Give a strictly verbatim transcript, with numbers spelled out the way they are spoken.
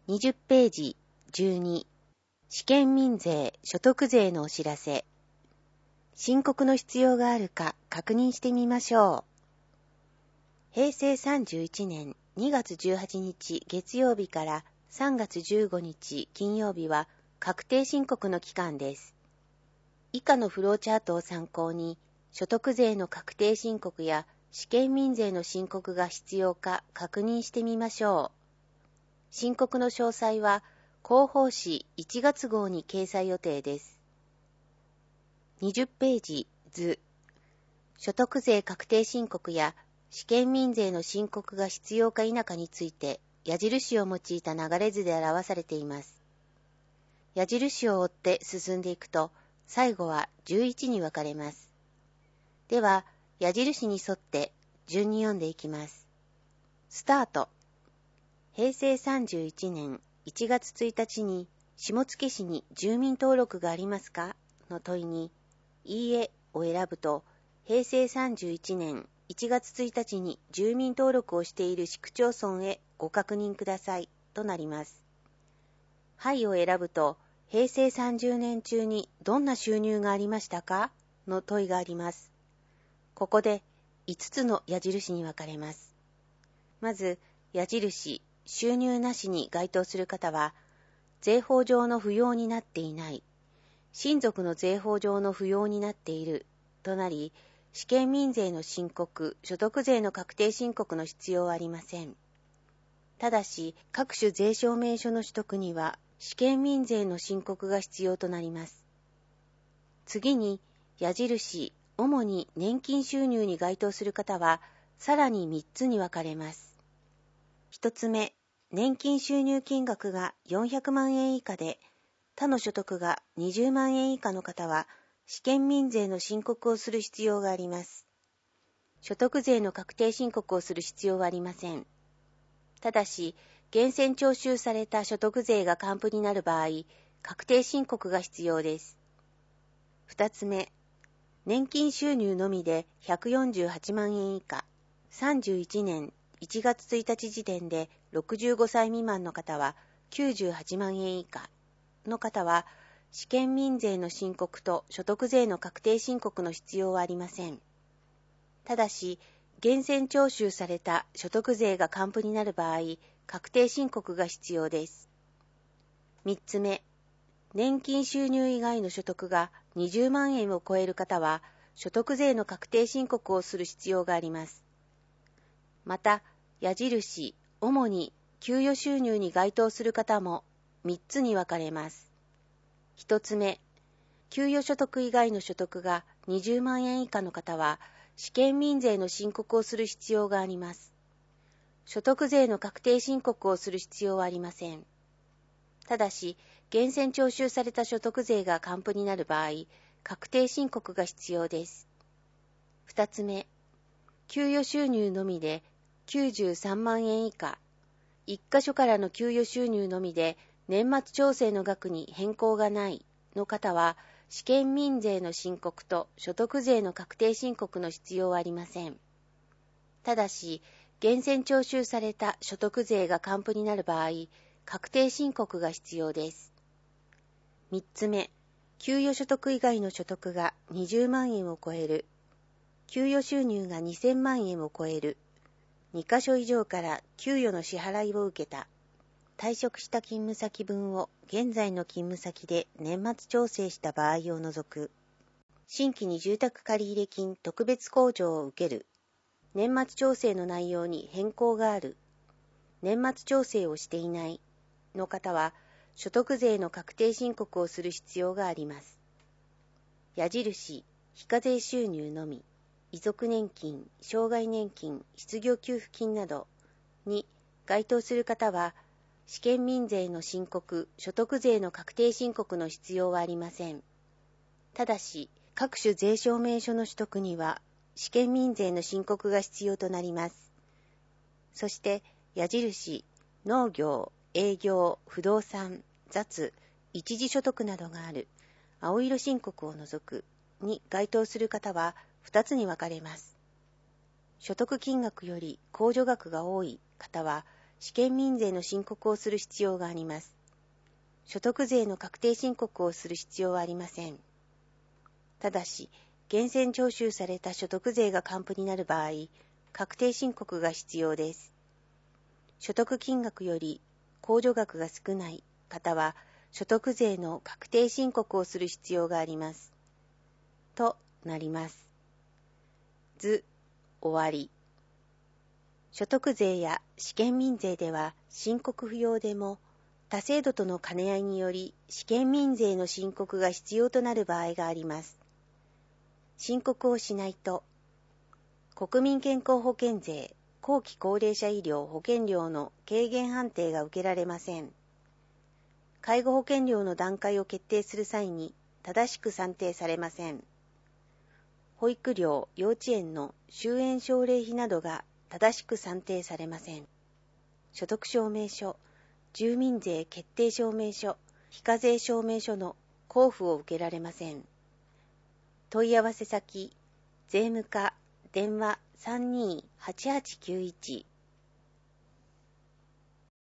にじゅっページじゅうに試験民税所得税のお知らせ。申告の必要があるか確認してみましょう。へいせいさんじゅういちねんにがつじゅうはちにち月曜日からさんがつじゅうごにち金曜日は確定申告の期間です。以下のフローチャートを参考に所得税の確定申告や試験民税の申告が必要か確認してみましょう。申告の詳細は広報誌いちがつ号に掲載予定です。にじゅっページ図、所得税確定申告や試験民税の申告が必要か否かについて矢印を用いた流れ図で表されています。矢印を追って進んでいくと最後はじゅういちに分かれます。では矢印に沿って順に読んでいきます。スタート。へいせいさんじゅういちねんいちがつついたちに下野市に住民登録がありますかの問いにいいえを選ぶと、へいせいさんじゅういちねんいちがつついたちに住民登録をしている市区町村へご確認くださいとなります。はいを選ぶと、へいせいさんじゅうねん中にどんな収入がありましたかの問いがあります。ここでいつつの矢印に分かれます。まず矢印収入なしに該当する方は、税法上の不要になっていない、親族の税法上の不要になっているとなり、試験民税の申告、所得税の確定申告の必要はありません。ただし、各種税証明書の取得には、試験民税の申告が必要となります。次に、矢印、主に年金収入に該当する方は、さらにみっつに分かれます。一つ目、年金収入金額がよんひゃくまんえん以下で、他の所得がにじゅうまんえん以下の方は、試験民税の申告をする必要があります。所得税の確定申告をする必要はありません。ただし、源泉徴収された所得税が還付になる場合、確定申告が必要です。二つ目、年金収入のみでひゃくよんじゅうはちまんえん以下、さんじゅういちねんいちがつついたち時点でろくじゅうごさい未満の方はきゅうじゅうはちまんえん以下の方は、試験民税の申告と所得税の確定申告の必要はありません。ただし、源泉徴収された所得税が還付になる場合、確定申告が必要です。三つ目、年金収入以外の所得がにじゅうまんえんを超える方は、所得税の確定申告をする必要があります。また、矢印、主に給与収入に該当する方もみっつに分かれます。一つ目、給与所得以外の所得がにじゅうまんえん以下の方は、試験民税の申告をする必要があります。所得税の確定申告をする必要はありません。ただし、源泉徴収された所得税が還付になる場合、確定申告が必要です。二つ目、給与収入のみできゅうじゅうさんまんえん以下、一箇所からの給与収入のみで年末調整の額に変更がないの方は、試験民税の申告と所得税の確定申告の必要はありません。ただし、源泉徴収された所得税が還付になる場合、確定申告が必要です。三つ目、給与所得以外の所得がにじゅうまんえんを超える、給与収入がにせんまんえんを超える、にかしょ以上から給与の支払いを受けた、退職した勤務先分を現在の勤務先で年末調整した場合を除く、新規に住宅借入金特別控除を受ける、年末調整の内容に変更がある、年末調整をしていないの方は、所得税の確定申告をする必要があります。矢印、非課税収入のみ、遺族年金、障害年金、失業給付金などに該当する方は、試験民税の申告、所得税の確定申告の必要はありません。ただし、各種税証明書の取得には、試験民税の申告が必要となります。そして、矢印、農業、営業、不動産、雑、一時所得などがある、青色申告を除くに該当する方は、二つに分かれます。所得金額より控除額が多い方は、 試験民税の申告をする必要があります。所得税の確定申告をする必要はありません。ただし、源泉徴収された所得税が還付になる場合、確定申告が必要です。所得金額より控除額が少ない方は、所得税の確定申告をする必要があります。となります。図、終わり。所得税や試験民税では申告不要でも、他制度との兼ね合いにより試験民税の申告が必要となる場合があります。申告をしないと、国民健康保険税、後期高齢者医療保険料の軽減判定が受けられません。介護保険料の段階を決定する際に正しく算定されません。保育料、幼稚園の終園奨励費などが正しく算定されません。所得証明書、住民税決定証明書、非課税証明書の交付を受けられません。問い合わせ先、税務課、電話 さんにーはちはちきゅういち